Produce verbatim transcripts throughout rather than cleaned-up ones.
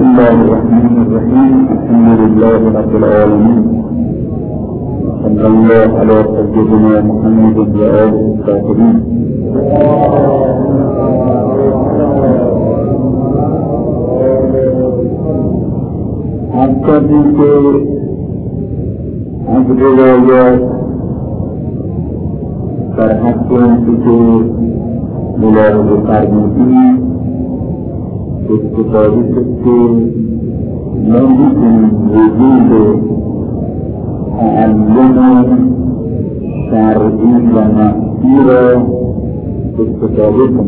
الله الرحمن الرحيم. الحمد لله رب العالمين، صلى الله على سيدنا محمد وآله الطاهرين. आपका भी के अग्रवाद सरहदों के मुलाकात करनी इसको पवित्र के मौलिक वजूद अल्लाह शारदी लना पूरा इसको पवित्र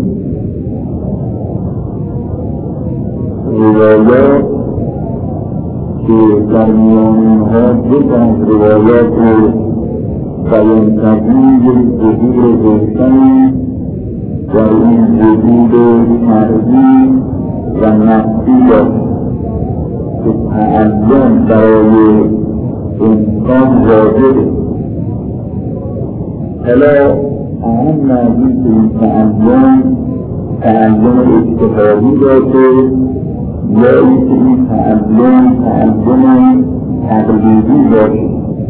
रिवायत के दरमियान है जितना रिवायत को बयान करने वजूद देशन और इन वजूद शारदी والنفسية تتعلم برای انسان واجبه. حالا اهم موضوع این تعلم تعلم اجتهادی باشه یا اینکه این تعلم تعلم تقلیدی باشه.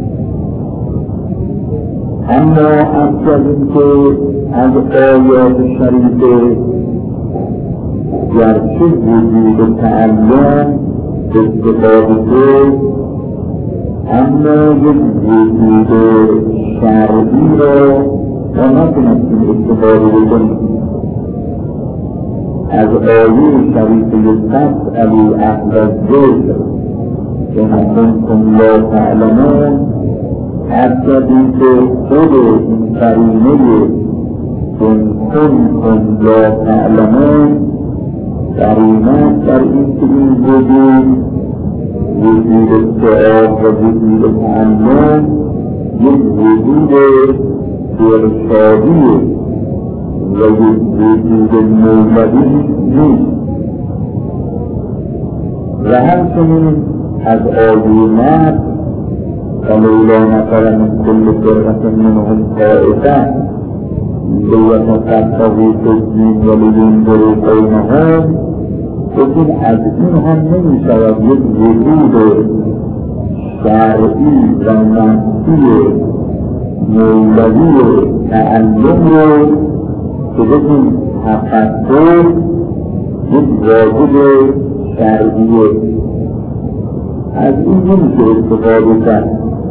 اما اصل اینکه از آیات شریفه گرچه وجود تعلم استفاده شد، اما یک وجود شرعی را ما نتونستیم استفاده بکنیم. از آیه شریفه فاسألوا اهل الذکر ان کنتم لا تعلمون حتی اینکه خود این قرینه ان کنتم لا تعلمون قرینات در این که این وجود وجود سؤال و وجود تعلم یک وجود ارشادی و یک وجود مولدی نیست. و همچنین از آیات فلولا نفر من كل فرقة منهم طائفة لیتفقهوا فی الدین ولینذروا قومهم، لیکن از این هم نمی شود یک وجود شرعی و نفسی مولدی تعلم رو که بگیم تفکر یک واجب شرعیه. از این نمیشه استفاده کرد.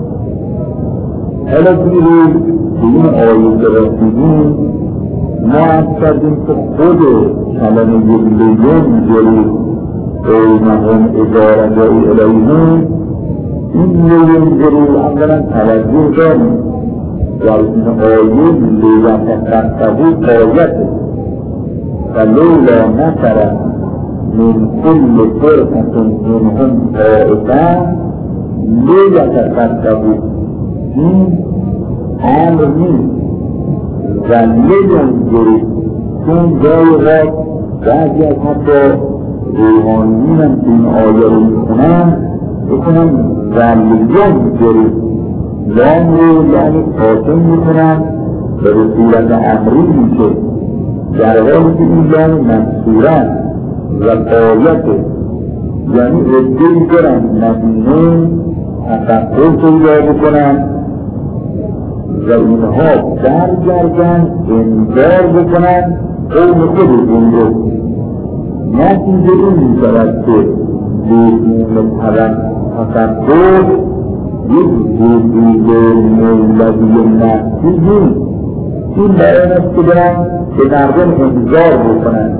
حالا بیرون به این آیه که رسیدیم ما از کردیم که خود کلمه لینذروا قومهم اذا رجعوا الیهم، این لینذروا اولا توجه داریم و این آیه لیتفقهوا آیته فلولا نفر من كل فرقة منهم طائفة لیتفقهوا، این امر نیست و لیندروا، چون جای وقت بعضی از حتی روحانیین هم که این آیه رو میکنن بکنن و لیندروا لام رو یعنی خاتم میکنن و به صورت امری میشه، در حالی که این لام منصورن و آیته، یعنی ادعی دارن مدینه تفکر پیدا بکنن و اینها برگردن انذار بکنن قوم خودشون رو. نتیجه این میشود که بدون تفکر یک وجود مولدی نفسی نیست. این بیان است که دارن به مردم انذار بکنن.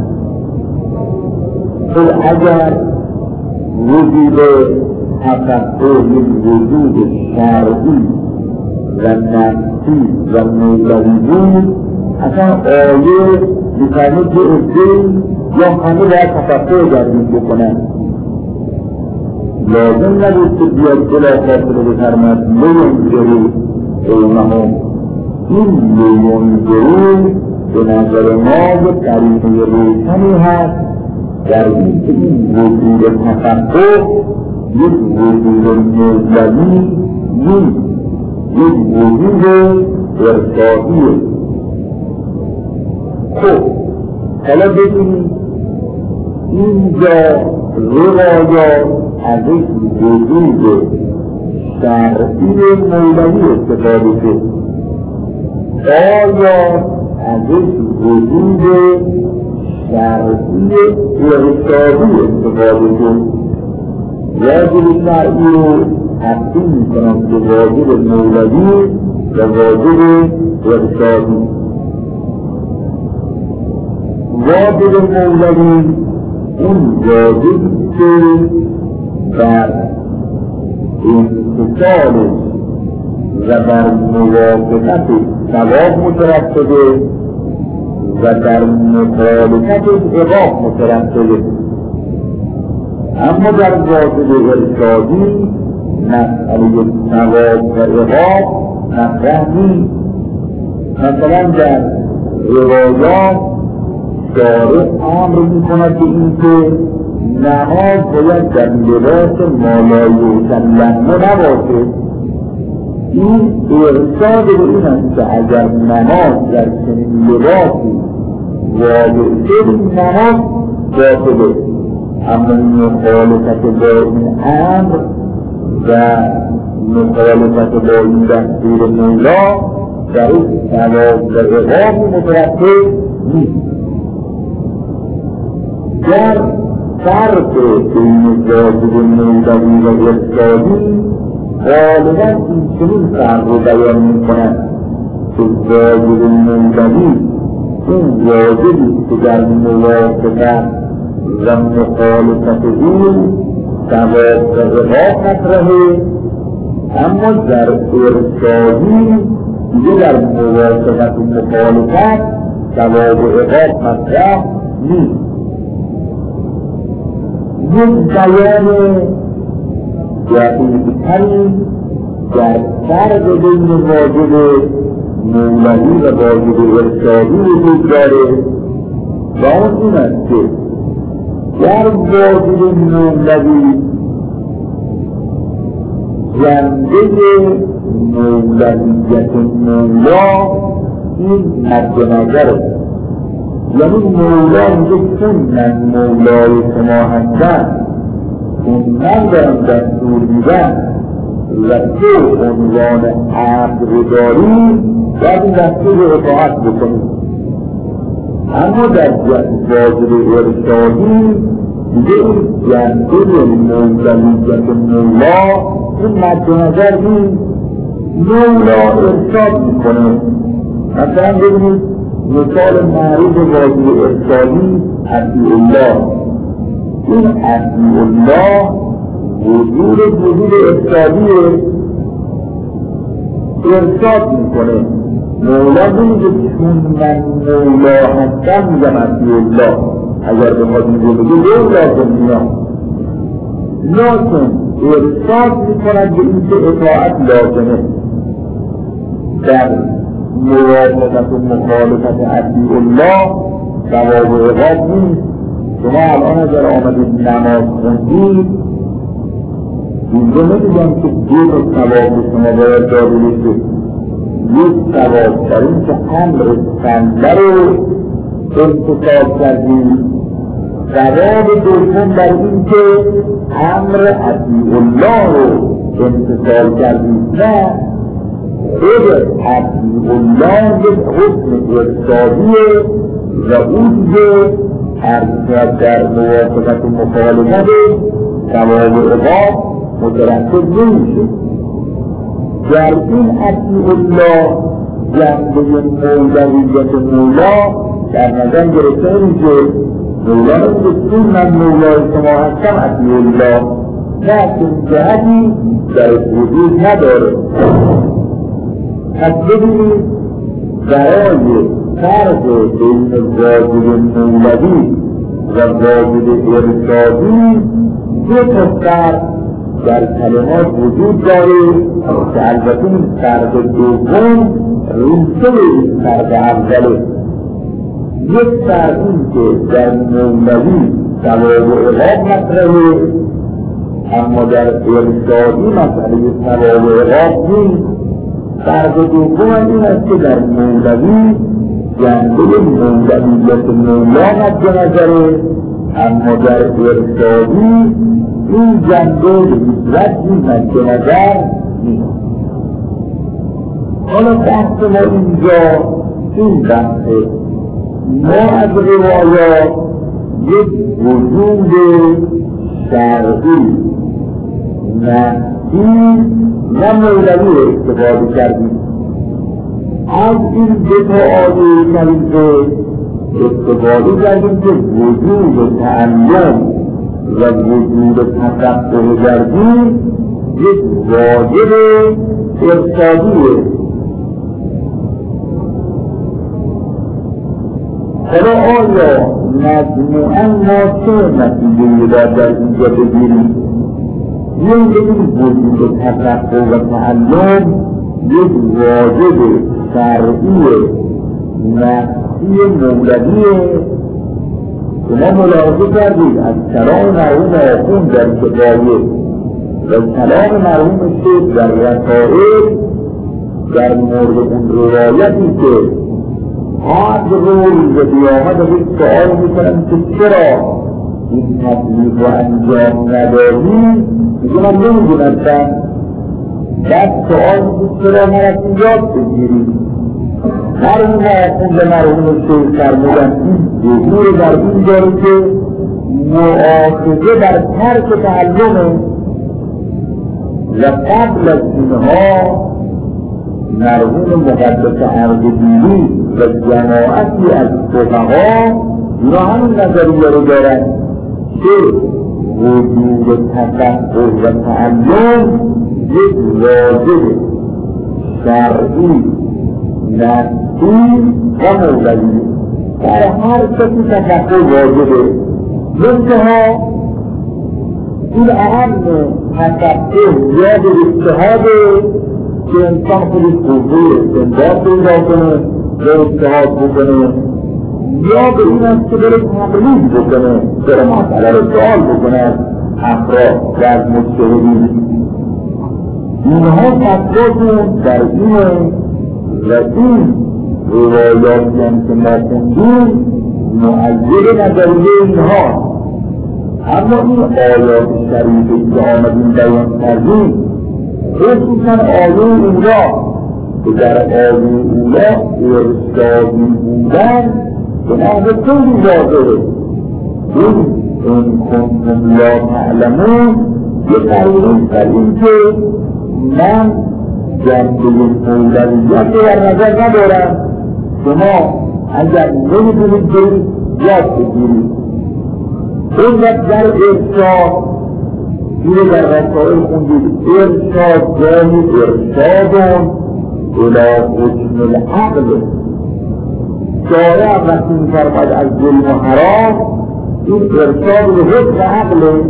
خب اگر وجود تفکر یک وجود شرعی و نفسی و مولدی بود، اصلا آیه می‌فرماید که عده‌ای یا همه باید تفکر گردید بکنن. لازم نبود که بیاد بلافاصله بفرماید لینذروا قومهم. این لینذروا به نظر ما یک قرینه روشنی هست در این که این وجود تفکر یک وجود مولدی نیست، یک وجود ارشادیه. خب حالا ببینید اینجا روایات ازش وجود شرعی مولوی استفاده شد، آیا ازش وجود شرعی ارشادی استفاده شد. واجب شرعی رو تقسیم میکنم که واجب مولوی و واجب ارشادی. واجب مولوی اون واجبی که در امتثالش و در موافقتش ثواب مترتبه و در مخالفتش عقاب مترتبه. اما در واجب ارشادی مسئله ثواب و عقاب مطرح نیست. مثلا در روایات شارع امر میکند که اینکه نماز باید در لباس مالایی لحمه نباشه. این ارشاد به این است که اگر نماز در چنین لباسی واقع شد نماز باطله. اما مخالفت با این امر و مخالفت با این دستور مولا در این ثواب و عقاب مترتب نیست. در فرق بین واجب مولوی و ارشادی غالبا این چنین فرق رو بیان می‌کند که واجب مولوی این واجبی که در موافقت و مخالفت این ثواب و عقاب مطرحه، اما در ارشادی دیگه در موافقت و مخالفت ثواب و عقاب مطرح نیست. یک بیان دقیق‌تری در فرق بین واجب مولوی و واجب ارشادی وجود داره و اون این است که در واجب مولوی جنبه مولویت مولا این مد نظره. یعنی مولا میگه چون من مولای شما هستم، چون من دارم دستور میدم و تو عنوان عبد رو داری باید این دستور رو اطاعت بکنی. اما در واجب ارشادی دیگه این جنبه مولویت مولا این مد نظر نیست. مولا ارشاد میکنه. مثلا ببینید مثال معروف واجب ارشادی اطیع الله. این اطیع الله وجود وجود ارشادیه، ارشاد میکنه. مولا نمیگه چون من مولا هستم میگم اطیع الله. اگر بخواد میگه بگه دو لازم میام، لیکن ارشاد میکند به این که اطاعت لازمه. در موافقت و مخالفت اطیع الله ثواب و عقاب نیست. شما الان اگر آمدید نماز خوندید اینجا نمیگم که دو ثواب شما باید داده بشه. یک ثواب در این که امر بنده رو امتثال کردید، ثواب دوم در این که امر اطیع الله رو امتثال کردید. نه، خود اطیع الله یک حکم ارشادیه و اون دیگه هر در موافقت و مخالفت ثواب و عقاب مترتب نمیشه. در این اطیع الله جنبه مولویت مولا در نظر گرفته میشه. مولا نمیگه چون من مولای شما هستم اطیع الله، نه چون جهتی در وجود نداره. پس ببینید برای فرق بین واجب مولوی و واجب ارشادی دو تا فرق در کلمات وجود داره که البته این فرق دوم ریشه این فرق اوله. یک فرق این که در مولوی ثواب و عقاب مطرحه، اما در ارشادی مسئله ثواب و عقاب نیست. فرق دوم این است که در مولوی جنبه مولویت مولا مد نظره اما در ارشادی این جنبه به هیچ مد نظر نیست. حالا بحث ما اینجا این بحثه، ما از روایات یک وجود شرعی نفسی و مولوی استفاده کردیم. از این دو تا آیه کریمه استفاده کردیم که وجود تعلم و وجود تفقه کردیم یک واجب ارشادیه. حالا آیا مجموعاً ما چه نتیجه‌ای را در اینجا بگیریم؟ یک این وجود تفقه و تعلم یک واجب شرعی نفسی مولویه که ما ملاحظه کردیم از کلام مرحوم آخوند در کفایه و کلام مرحوم شیخ در رسائل در مورد اون روایتی که آج روز و قیامت از یک سؤال میکنم که چرا این تبلیغ و انجام نداری؟ میگه من نمیدونستم. بعد سؤال میکنم چرا مرسی یاد بگیریم؟ مرحوم آخوند مرحوم شیخ فرمودن این ظهور در این داره که مؤاخذه بر ترک تعلمه و قبل از اینها مرحوم مقدس اردبیلی و جماعتی از فقها اینا همین نظریه رو دارن که وجود تفقه و تعلم یک واجب شرعی نفسی و مولوی در هر کسی تفقه واجبه. منتها این اهم تفقه یا به اجتهاده که انسان خودش قوه استنباط پیدا کنه و اجتهاد بکنه، یا به این است که بره تقلید بکنه، بره مسئله رو سؤال بکنه از افراد و از مجتهدین. اینها فتواشون در اینه و این روایاتی هم که ما خوندیم معید نظریه اینها. اما این آیات شریفی که آمدیم بیان کردیم خصوصا آیه اولا که در آیه اولا ارشادی بودن به نحو خیلی واضحه. این این کنتم لا تعلمون یک قرینه در این که من جنبه مولویت رو در نظر ندارم، شما اگر نمیدونید برید یاد بگیرید. این وقت در ارشاد اینه در رسائل خوندید ارشاد جایی ارشادون الى حکم العقل. شارع وقتی میفرماید از ظلم و حرام این ارشاد به حکم عقله.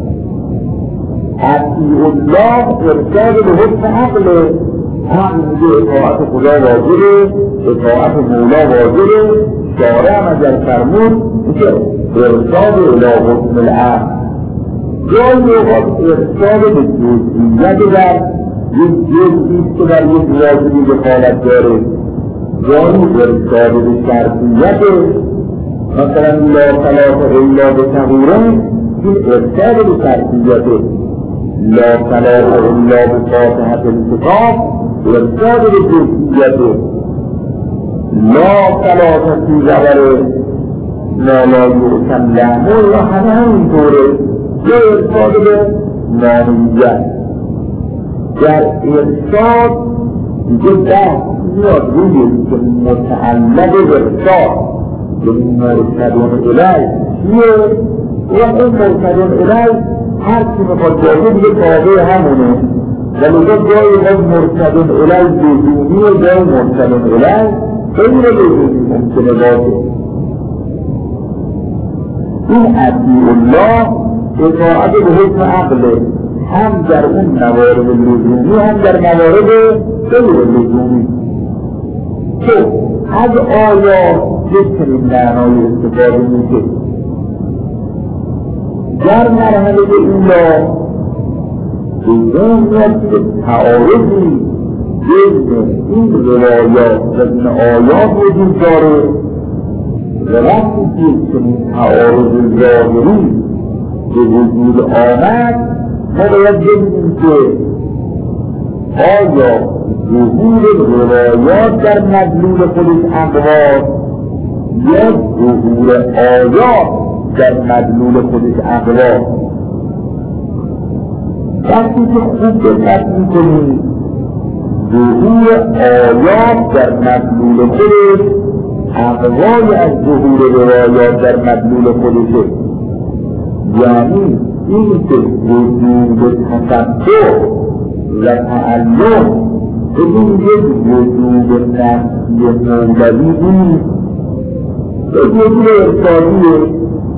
اطیع الله ارشاد به حکم عقله. عقل میگه اطاعت خدا واجبه، اطاعت مولا واجبه. شارع اگر فرمود میشه ارشاد الى حکم العقل. جایی اوقات ارشاد به جزئیت در یک جزئیست که در یک واجبی دخالت داره، جایی ارشاد به شرطیت، مثلا لا صلاة الا بطهور، این ارشاد به شرطیته. لا صلاة الا بفاتحة الكتاب، ارشاد به جزئیته. لا صلاة فی غبر ما لا یعتم لهمه، و همه همینطوره یه ارشاد به نامیت. در ارشاد دیگه بحث میاد روی که متعلق ارشاد به مرشدون الی چیه؟ و اون مرشدون الی هر چی میخواد جایی دیگه تابع همونه، ولی که جایی باید مرشدون الی بدونی و جایی مرشدون الی خیلی بدونی ممکنه باشه. این اطیع الله اطاعت به حکم عقله، هم در اون موارد لزومی هم در موارد غیر لزومی. که از آیات یک چنین معنای استفاده میشه. در مرحله اولا به ذهن میاد که تعارضی بین این روایات و این آیات وجود داره و وقتی که چنین تعارض ظاهری به وجود آمد ما باید ببینیم که آیا ظهور روایات در مدلول خودش اقوا یا ظهور آیات در مدلول خودش اقوا. وقتی که خوب دقت میکنید ظهور آیات در مدلول خودش اقوای از ظهور روایات در مدلول خودشه، یعنی این که وجود تفکر و تعلم بدون یک وجود نفسی مولوی نیست، یک وجود ارشادیه.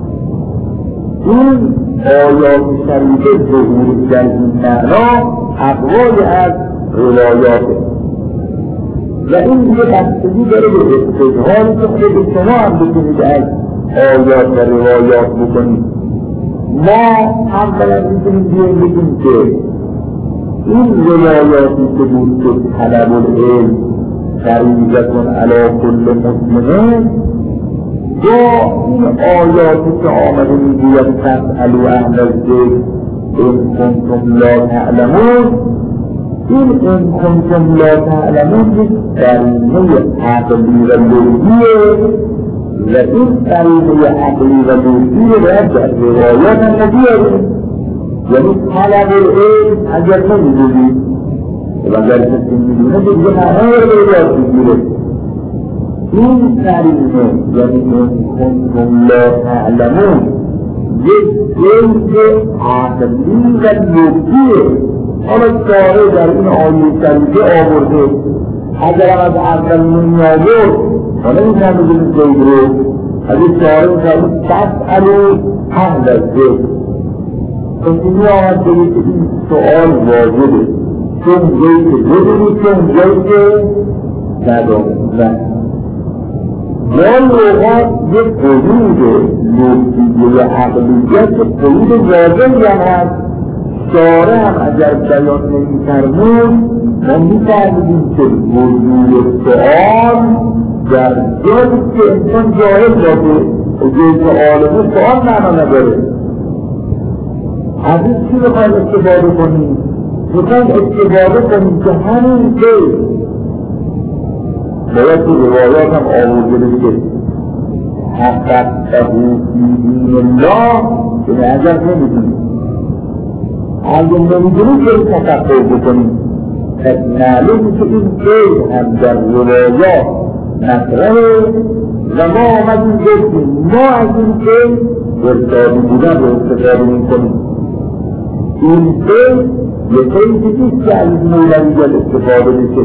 این آیات شریفه ظهور در این معنا اقوای از روایاته و این دیگه بستگی داره به استظهاری که خود شما هم بکنید از آیات و روایات بکنید. ما اولا میتونیم بیاییم بگیم که این روایاتی که بود که طلب العلم فریضة علی کل مسلم با این آیاتی که آمده میگوید فاسألوا اهل الذکر ان کنتم لا تعلمون، این ان کنتم لا تعلمون یک قرینه عقلی و لغویه و این قرینه عقلی و لغویه باید در روایات هم نبیاریم. یعنی طلب العلم اگر نمیدونید و اگر کسی میدونه دیگه معنای روایات میگیره. این قرینه یعنی ان کنتم لا تعلمون یک جنس عقلی و لغویه. حالا شارع در این آیه کریمه آورده اگر از اول نمی‌آورد حالا این هم بگیم زید رو اگه شارع کریمه فاسألوا اهل الذکر کنتونی آمد بگید که این سؤال واجبه چون جایی که بدونید چون جایی که ندانید. گاهی اوقات یک قیود لغوی عقلیت که قیود واجبی هم هست شارع هم اگر بیان نمی‌فرمود ما می‌فهمیدیم که وجود سؤال در جایی که انسان جاهل باشه و جایی که عالمه سؤال معنا نداره. از این چی بخواهیم استفاده کنیم؟ میخوایم استفاده کنیم که همین که باید تو روایات هم آورده بشه حققته فی دین الله که اگر نمیدونیم اگر نمیدونیم که تفکر بکنیم پس معلوم که این قید هم در روایات مطرحه و ما آمدیم گفتیم ما از این قید ارشادی بودن رو استفاده میکنیم. این قید یک قیدی نیست که از مولویت استفاده میشه.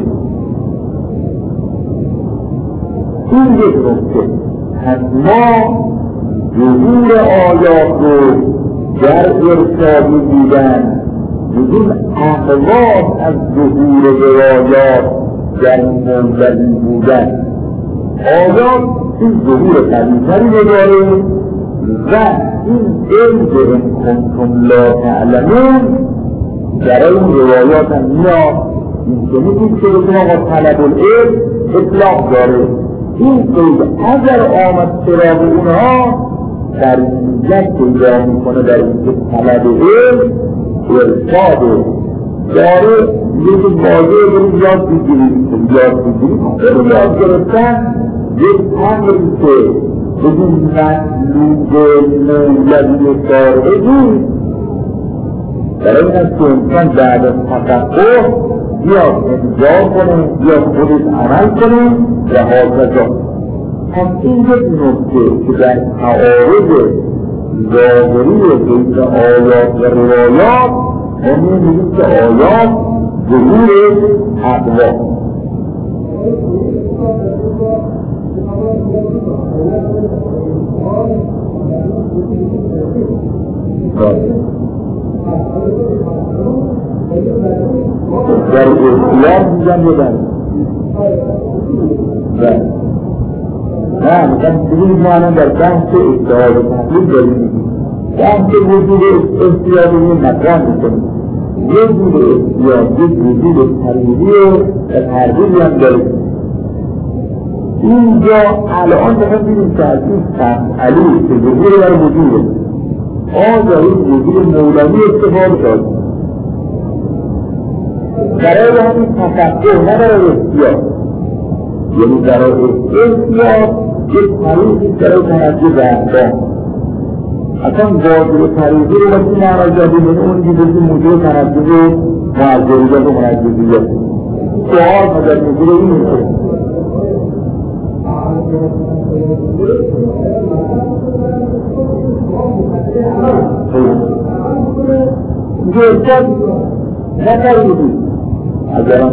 این یک نکته پس ما ظهور آیات رو در ارشادی بودن بدون اقوام از ظهور روایات در مولوی بودن. آیات این ظهور قوی‌تری داره و این علم ان کنتم لا تعلمون در این روایات هم میاد. این که میگید که بکنم آقا طلب العلم اطلاق داره. این قید اگر آمد سراغ اونها در اینجا پیدا میکنه در اینجا طلب علم ارشاد داره. یکی واضح برید یاد بگیرید یاد بگیرید خیلی یاد گرفتن یک امری که بدون مطلوب مولوی شارعه نیست. برای این است که انسان بعد از تفکر بیاد امضا کنه بیاد خودش عمل کنه و حاضر. پس این یک نکته که در تعارض ظاهری بین آیات و روایات ما می‌بینیم که آیات ظهور اقوا در اختیار میگم بدن نه میگم بگید ما الان در بحث اجتهاد و تحلیل داریم بحث وجود اختیار رو مطرح میکنیم. وجود اختیار یک وجود تحلیلی و تحلیلی هم داریم. اینجا الان دارم دیدیم که از این مسئله که ظهور در وجوده آیا این وجود مولوی استفاده داد برای همین تفکر نه برای احتیاط، یعنی برای احتیاط یک طریقی برای توجه به احکام. اصلا واجب طریقی رو وقتی معنی جدید اون دیده که موجود توجه معذریت و منجزیت سوال مدد موجود این میشه اینجا ارشاد نکردی اگرم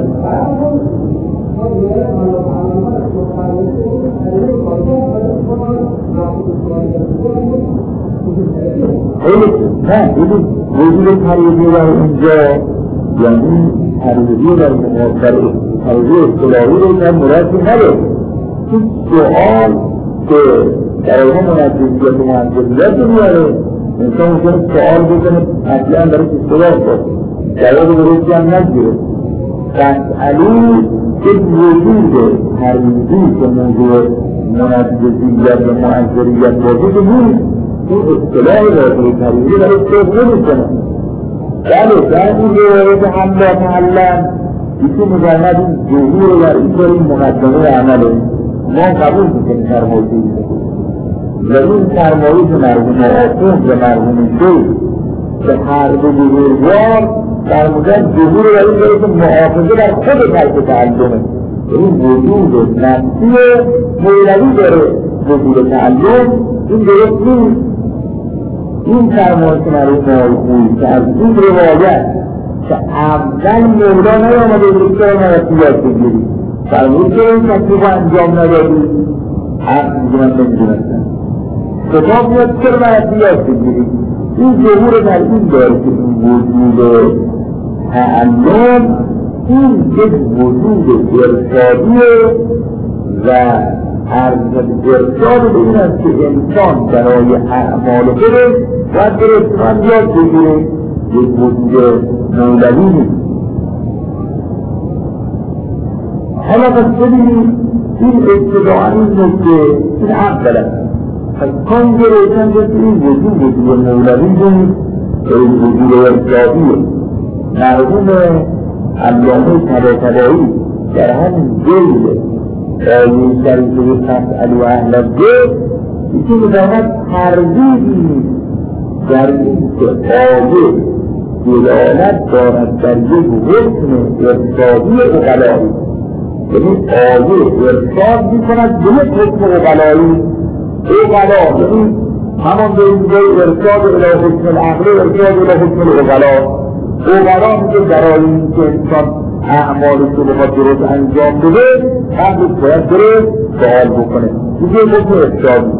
نه این وجود طریقی در اینجا یعنی طریقی در مقابل طریقی اصطلاحی رو در مرادی نداره. این سؤال که در اون منجزیت و منجزیت رو میاره انسان ممکنه سؤال بکنه اصلا درش اصطلاح کنه جواب درستی هم نگیره. مسئله یک وجود طریقی که موضوع منجزیت و منجزیت وجود نیست این اصطلاح واقعی طریقی در استفاده نمی‌کنه. بله در این روایت حمله تعلم ایشون مجرد این ظهور در این طور این مقدمه عمله ما قبول میکنیم فرمایشی و این فرمایش مرحوم آخوند و مرحوم شیخ که هر دو بزرگوار فرمودن ظهور در این طور که محافظه در خود ترک تعلمه. این وجود نفسی مولوی داره وجود تعلم این درست نیست. این فرمایش مرحوم آخوند که از این روایت که اول مولا نیامده بود که مرتیات بگیری فرمود که این تکلیف انجام ندادی حق میگونم نمیدونستن کتاب میاد که مرتیات بگیری این ظهور در این داره که این وجود تعلم این یک وجود ارشادیه و ارشاد به این است که انسان برای اعمال خودش باید درستان یاد بگیره یک وجود مولوی نیست. حالا پس ببینید این ابتداعا این نکته این اول است. پس کن گرفتن که این وجود وجود مولوی نیست که این وجود ارشادیه. مرحوم علامه طباطبایی در همین جلد آیه شریفه فاسألوا اهل الذکر یکی می‌داند تردیدی نیست در این که آیه دلالت دارد در یک حکم ارشادی عقلایی، یعنی آیه ارشاد می‌کند به یک حکم عقلایی. عقلا یعنی همان به این جای ارشاد الی حکم العقل ارشاد الی حکم العقلا. عقلا میگه برای اینکه انسان اعمالش رو بخواد درست انجام بده قبلش باید درست سوال بکنه. میگه حکم ارشادی.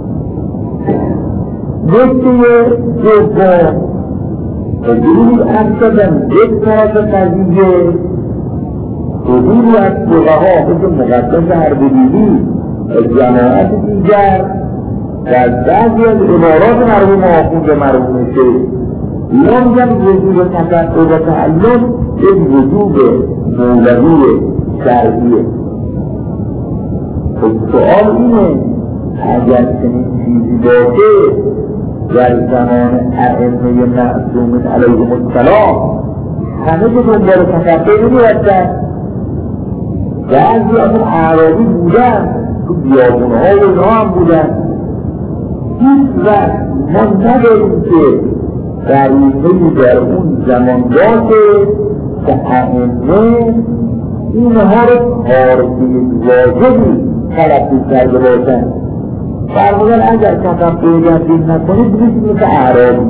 نکته دوم حضور اصلا یک طرف قضیه حضور از فقها مثل مقدس اردبیلی جماعت دیگر و از بعضی از عبارات مرحوم آخوند و مرحوم شیخ اینا میگن وجود تفکر و تعلم یک وجود مولوی شرعیه. خب سؤال اینه اگر چنین چیزی باشه در زمان ائمه معصومین علیهم السلام همه که دنبال تفکر نمی‌رفتن. بعضی از اون اعرابی بودن تو بیابون‌ها و اینا هم بودن. هیچ وقت ما نداریم که غریبه‌ای در اون زمان باشه که ائمه اینها رو خارجی واجبی تلقی کرده باشن. فرمودن اگر تفکر گردید نکنید بگید مثل اعرابی.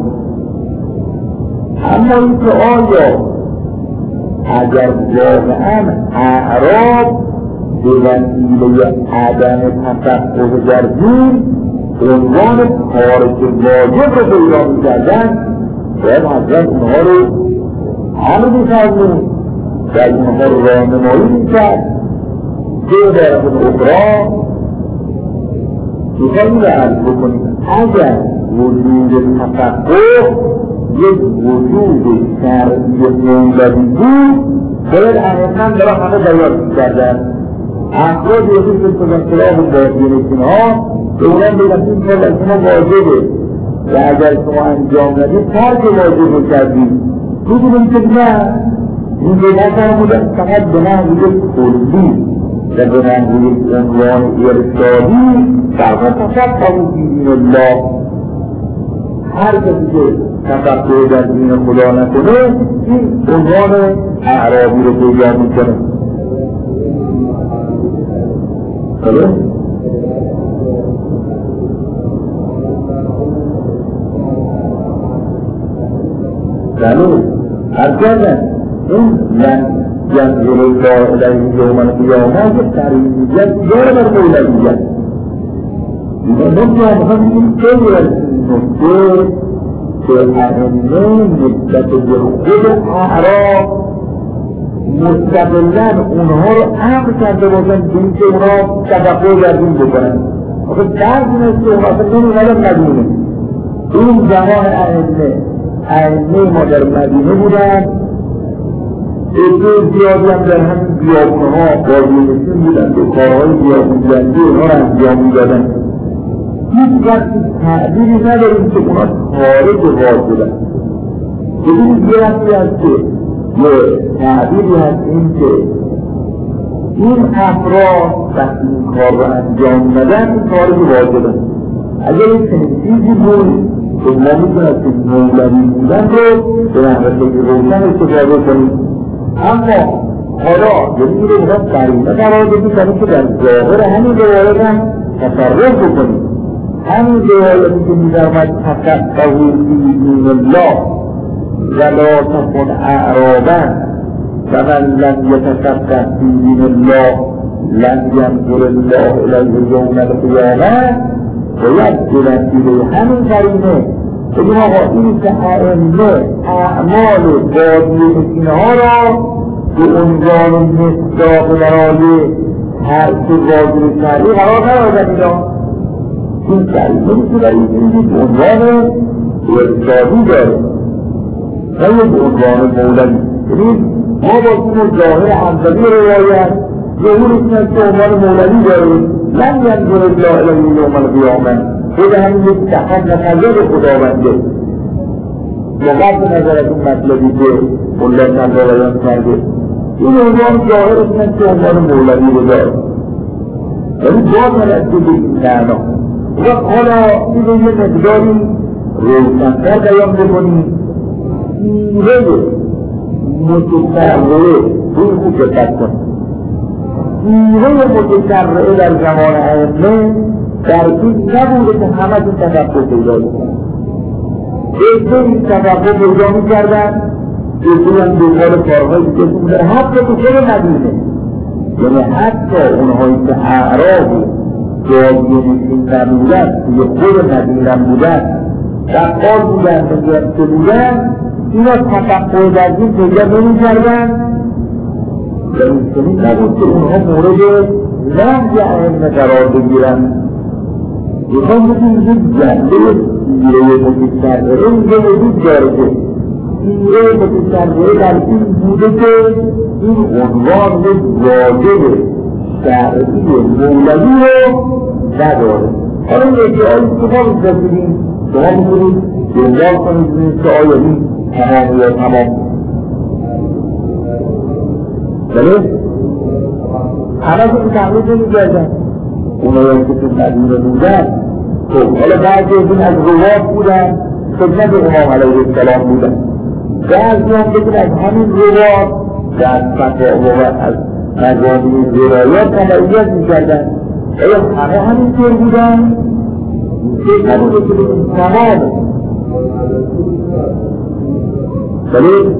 اما این که آیا اگر واقعا اعراب به وسیله عدم تفکر گردید عنوان خارج واجب رو پیدا می‌کردن باید حضرت اونها رو همه می‌فرمون و اونها رو راهنمایی می‌کرد به طرف اخرى می‌خواهیم رو عرض بکنیم اگر وجود تفکر یک وجود شرعی مولوی بود باید ائمه برای همه بیان می‌کردن. افراد یکی که بزن خلاف باقیانشون ها به اونم بگم این کار از شما واجبه و اگر شما انجام ندید ترک واجب رو کردید میدونیم که نه این به نظر بودن فقط به نحوی کلی و به نحوی عنوان ارشادی فقط تفقهوا فی دین الله. هر کسی که تفقه در دین خدا نکنه این عنوان اعرابی رو پیدا میکنه. بله؟ بله هر کردن این من جنگل الله علیه یوم القیامه که تریمیت داره بر مولویت اینا نمیان همین خیلی از نکته که ائمه نسبت به خود اعراب مستقلن اونها رو امر کرده باشن دین که اونها تفقه در دین بکنن. آخه درد این است که اونها اصلا نمیدن مدینه. این زمان ائمه ائمه ما در مدینه بودن، عده زیادی هم در همین بیابونها باقیانشین بودن و کارهای بیابونجنگی اونها رو انجام میدادن. هیچ وقتی تعبیری نداریم که اونها خارج واز بودن. ببینید یه وقتی هست که یه تعبیری هست این که این افراد وقتی این کار رو انجام ندن این خارج واز بودن. اگر این چنین چیزی بود که ما میتونست که مولوی بودن رو به نحوه روشن استفاده کنیم. اما حالا یعنی رو بخواد قرینه قرار بدیم برای که در ظاهر همین روایت هم تصرف بکنیم. همین روایتی که می‌دارد تفقهوا فی دین الله ولا تکن اعرابا و من لم یتفقه فی دین الله لم ینظر الله الیه یوم القیامه باید بلندیده همین قرینه بگیم آقا این که ائمه اعمال باقیانشین ها را به عنوان مصداق برای هر چه واجب شرعی قرار ندادن. اینا این قرینه میشه این چیزی به عنوان ارشادی داره نه به عنوان مولوی. یعنی ما با این ظاهر همزدی روایت ظهور اسمش به عنوان مولوی داریم. لم ینظر الله الیه یوم القیامه خود همین یک تحقیق نظر خداونده مقابل نظر از اون مطلبی که مولد نظرایان کرده این عنوان ظاهر اسمش که عنوان مولوی رو داره. ولی باز نرسید به این معنا و حالا این یه مقداری روشن‌تر بیان بکنیم. سیره متشرعه این خوب دقت کنیم. سیره متشرعه در زمان ائمه در این نبوده که همه این تفقه پیدا کنن. عده این تفقه پیدا می‌کردن، عده هم دنبال کارهایی که می‌کردن حتی تو خود مدینه. یعنی حتی اونهایی که اعراب باقیانشین نبودن توی خود مدینه بودن دقال بودن که بودن اینا تفقه در دین پیدا نمی‌کردن. در این چنین نبود که اونها مورد نهی ائمه قرار بگیرن. بخوام بگیم یک جنبه سیره متشرعه اینجا وجود داره که سیره متشرعه در این بوده که این عنوان یک واجب شرعی مولوی رو نداره. حالا یکی آیی که ما می‌رسیدیم شما می‌کنید دنبال کنید که آیا این تمام یا تمام بله؟ همه این تحقیق نمی‌کردن اونایی که تو مدینه بودن خب حالا بعضی از این از روات بودن خدمت امام علیه السلام بودن. بعضی هم بگن از همین روات در فتاوا و از مجامع ولایات تبعیت می‌کردن. آیا همه همینطور بودن؟ این نبوده که بگیم تمام بله؟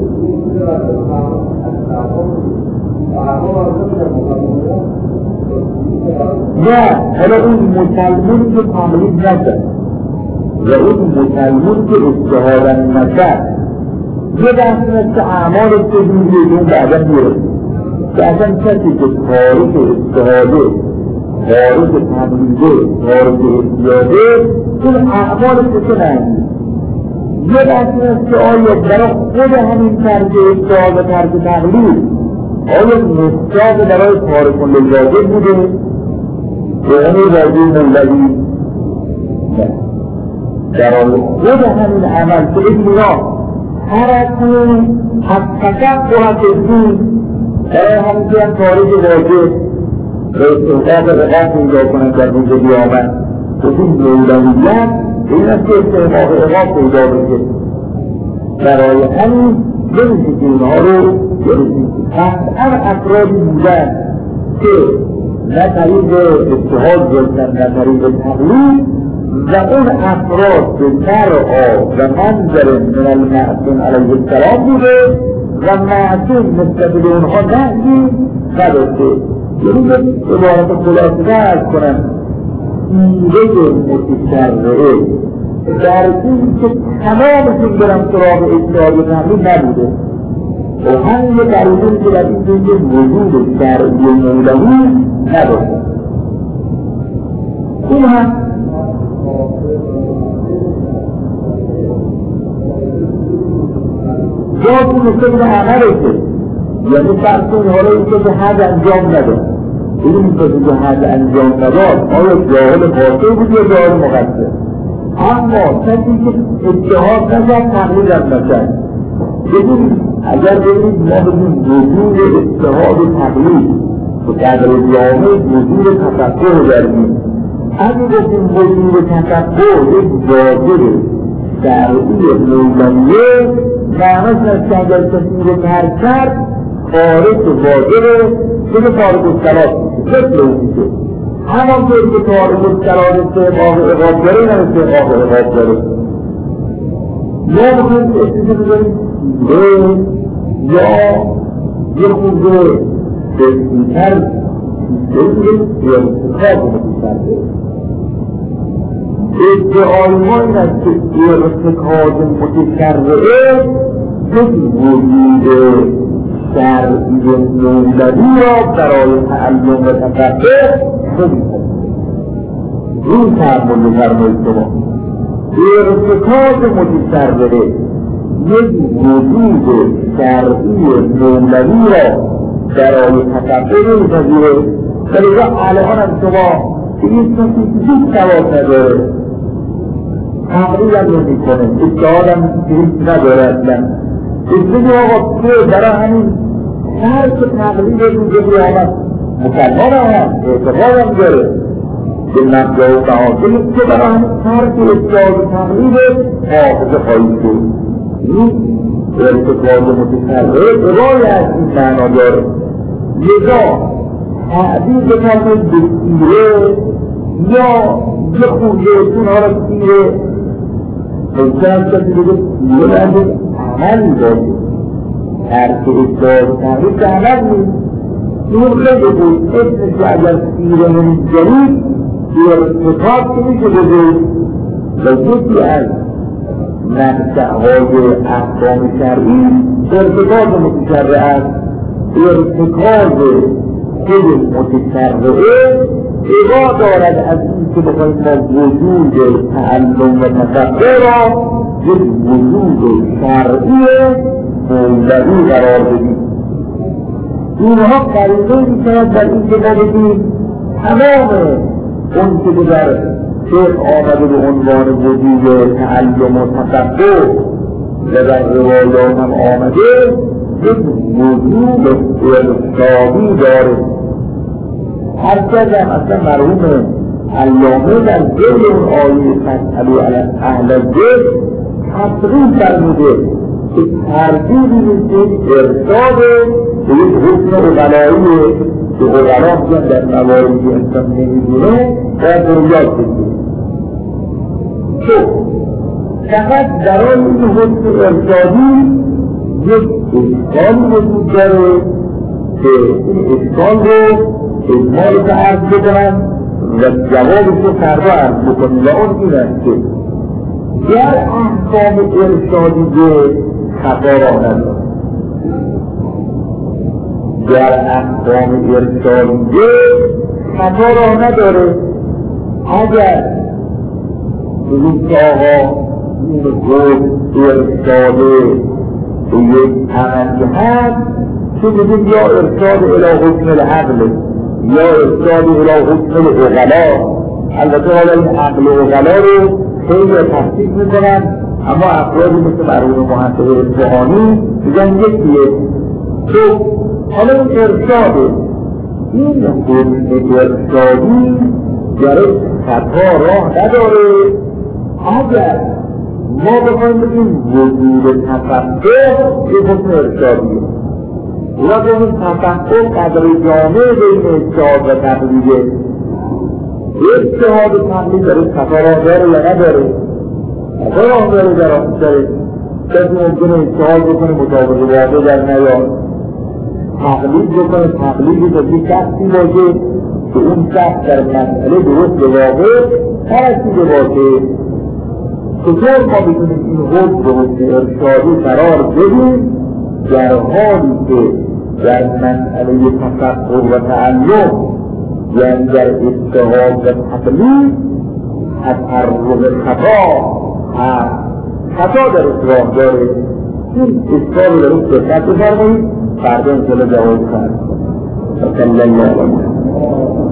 نه حالا اون مسلمون که تمرید نکرد و اون مسلمون که اجتهادا نکرد یه بحث است که اعمال که دیگه اون بعدا میره که اصلا کسی که خارج اجتهاده خارج تمریده خارج اجتهاده اون اعمال که چه نهید یه بحث است که آیا برای خود همین ترک اجتهاد و ترک تقلید آیا مستاق برای تارکون للواجب بوده؟ به اون واجب مولوی؟ نه. برای خود همین عمل که این میرا حرکون حقیقت قرآن تزدید برای همین که هم تاریخ واجب به استحقاق رقاب پیدا کنند در روز قیامت و این مولویت این است که استحقاق رقاب پیدا بشه. برای همین نمیشه که اینها رو یعنی قطعا افرادی بودن که نه طریق اجتهاد گرفتن نه طریق تقلید و اون افراد به مرعا و منظر من المعصوم علیه السلام بوده و معصوم نسبت به اونها نهی نداشته. یعنی به عبارت خلاصه عرض کنم ایده متشرعه در این که تمامشون برم سراغ اجتهاد و تقلید نبوده و همین در این که در این که وجود شرعی مولوی نداشته. این هم جاتی مثل عملشه، یعنی فرسون حالا این که حد انجام نداد این که حد انجام نداد آیا جاهل قاطع بود یا جاهل مقصر؟ اما کسی که اجتهاد نکرد تقلید هم نکرد. ببینید اگر ببینید ما بگیم وجود اجتهاد و تقلید که در جامعه وجود تفکر رو داریم، اگه گفتیم وجود تفکر یک واجب شرعی مولویه معنیش است که اگر کسی رو ترک کرد خارج واجبه که خارج الصلاة میشه، مثل اون میشه. همانطور که خارج الصلاة استحقاق عقاب داره نه استحقاق عقاب داره. یا بخواهیم که استیزه بذاریم یا یه خورده بسیتر بسیتر یا استحقاق متشرعه. ادعای ما این است که ارتکاز متشرعه یک وجود شرعی مولوی را برای تعلم و تفکر خودی کنید. این تعمل فرمایید شما ارتکاز متشرعه یک وجود شرعی مولوی را برای تفکر می‌پذیره. ولی الان هم شما که این کسی هیچ سواد نداره تقریب هم نمی کنه اجتهاد هم هیچ نداره اصلا بسید آقا که برای همین هر که تقریب روز قیامت مسلمان هم هست اعتقاد هم داره به مبدأ و معاصل که برای همین هر که اجتهاد و تقریب حافظه خواهید شد. این ارتکاز متشرعه برای از این معنا داره. لذا تعبیر بکنید به سیره یا یه خورده اونها را سیره ممکن است کسی بگه سیره نبود عمل باشه ترک اجتهاد تقلید که عمل نیست. این خیلی بود اسمش که اگر سیره نمیگذارید ارتکاب که میشه بگید و یکی از منشأهای احکام شرعی ارتکاب متشرع است. ارتکاب خود متشرعه اقا دارد از این که بخواهیم ما وجود تعلم و تفکر را یک وجود شرعی مولوی قرار بدیم. اینها قریبه میشود در این که ما بگیم تمام اون که در شیخ آمده به عنوان وجود تعلم و تفکر و در روایات هم آمده یک وجود ارشادی داره. هر کدام اصلا مرحوم علامه در دل اون آیه فاسألوا اهل الذکر تصریح فرموده که ترتیبی نیست ارشاد به یک حکم اقلایی که اقلا میگن در مواردی انسان نمیدونه باید رو یاد بگیره. تو فقط برای این حکم ارشادی یک اشکال وجود داره که این اشکال رو اجمالی که عرض بکنم و جوابش رو فردا عرض بکنم و اون این است که در احکام ارشادیه خطا را نداره. در احکام ارشادیه خطا را نداره. اگر بگید که آقا این گفت ارشاده به یک عملی هست که بگیم یا ارشاد الی حکم العقل یا ارشاد الی حکم العقلا. البته حالا این عقل و عقلا رو خیلی تفسیر میکنن، اما افرادی مثل مرحوم مهندس اصفهانی میگن یکیه. تو حالا این ارشاده، این حکم ارشادی درش خطا راه نداره. اگر ما بخوایم بگیم وجود تفکر یه حکم ارشادیه و به این تفکر قدر جامعه بین اجتهاد و تقلیده. اجتهاد و تقلید داره خطا راه داره یا نداره؟ خطا راه داره در آن داره. کسی ممکنه اجتهاد بکنه مطابق واقع در نیاد، تقلید بکنه تقلیدی به یک شخصی باشه که اون شخص در مسئله درست به واقع ترسیده باشه. چطور ما بتونیم این حکم به حکم ارشادی قرار بدیم در حالی که در مسئله تفکر و تعلم، یعنی در اجتهاد و تقلید، تطرق خطا هست، خطا در راه داره. این اشکالی درست دقت بفرمایید، فردا انشاءالله جواب خواهد. صلی الله علیه و سلم.